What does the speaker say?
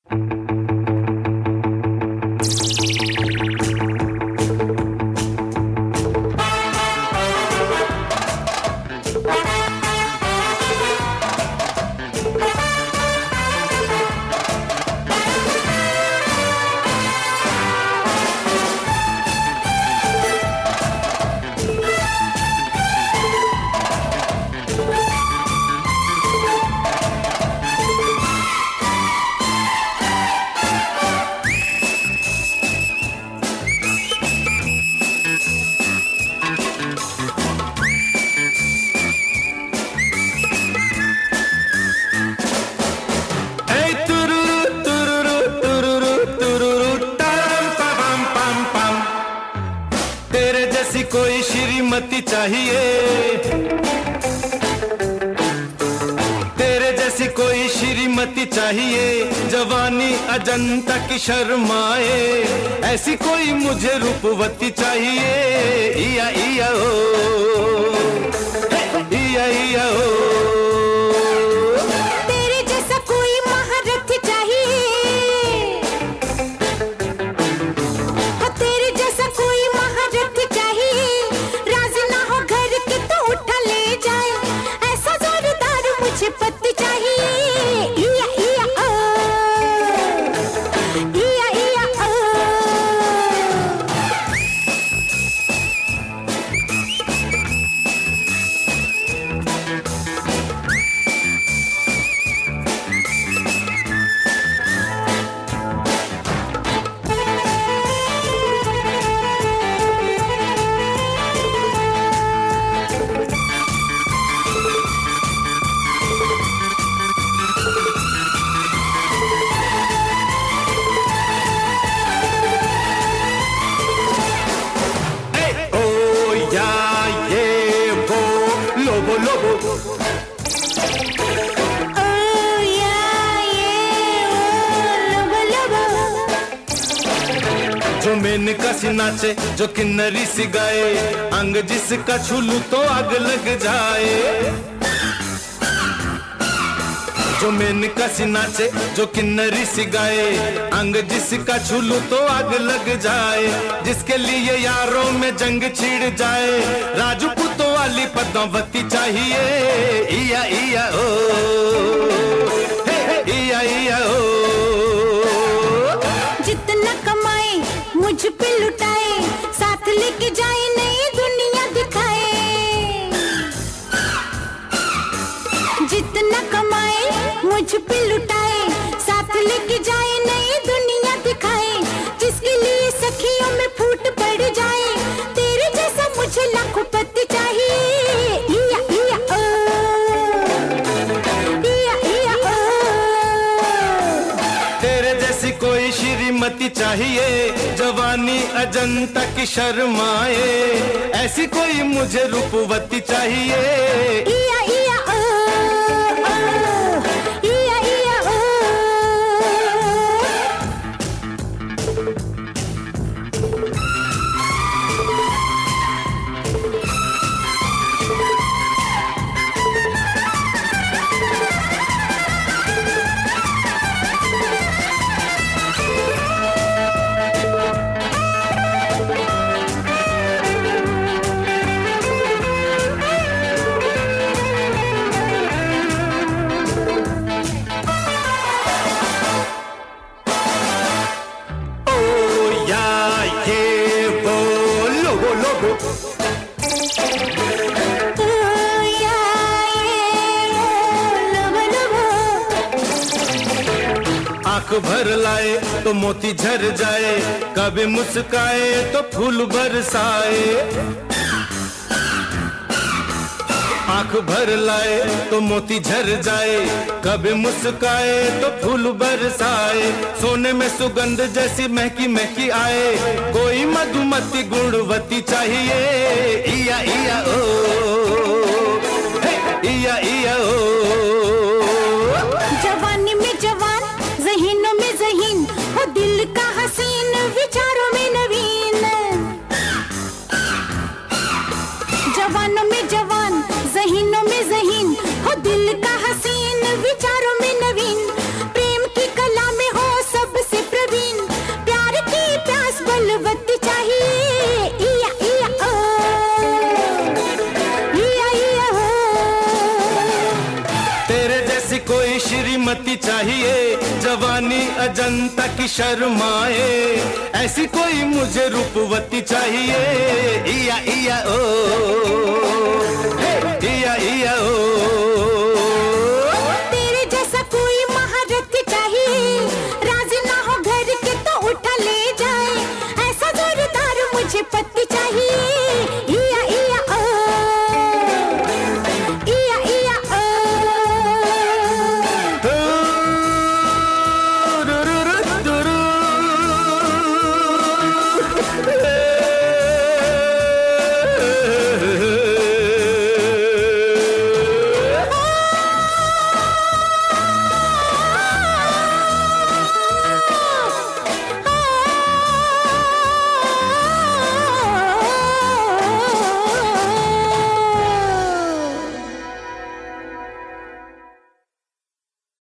तेरे जैसी कोई श्रीमती चाहिए, तेरे जैसी कोई श्रीमती चाहिए, जवानी अजंता की शर्माए, ऐसी कोई मुझे रूपवती चाहिए। इया इया ओ, इया इया ओ। तेरे जैसा कोई महारथी चाहिए, तेरे जैसा कोई महारथी चाहिए, राज ना हो घर के तो उठा ले जाए, ऐसा जोरदार मुझे पति चाहिए। इया इया ओ, इया इया ओ। जो मेनका सी नाचे, जो किन्नरी सी गाए, अंग जिसका छूलू तो आग लग जाए। जो मेनका सी नाचे, जो किन्नरी सी गाए, अंग जिसका छूलू तो आग लग जाए, जिसके लिए यारों में जंग छिड़ जाए, राजपूतों वाली पद्मावती चाहिए। इया इया ओ, इया इया ओ। जितना कमाए मुझ पे लुटाए, साथ लेके जाए नई दुनिया दिखाए। जितना कमाए मुझ पे लुटाए, साथ लेके जाए नई दुनिया दिखाए, जिसके लिए सखियों में फूट पड़ जाए, तेरे जैसा मुझे लाखों पति चाहिए। इया इया ओ, इया इया ओ। तेरे जैसी कोई श्रीमती चाहिए, जवानी अजंता की शर्माए, ऐसी कोई मुझे रूपवती चाहिए। इया इया ओ, ओ, इया इया ओ। आंख भर लाए तो मोती झर जाए, कभी मुस्काए तो फूल बरसाए। आंख भर लाए तो मोती झर जाए, कभी मुस्काए तो फूल बरसाए, सोने में सुगंध जैसी महकी महकी आए, कोई मधुमती गुणवती चाहिए। इया इया ओ, इया इया ओ। जवानी में जवान, ज़हीनों में ज़हीन, हो दिल का हसीन, विचारों में नवीन। जवानों में जवान, ज़हीनों में ज़हीन, हो दिल का हसीन, विचारों में नवीन, प्रेम की कला में हो श्रीमती चाहिए, जवानी अजंता की शर्माए, ऐसी कोई मुझे रूपवती चाहिए। इया इया ओ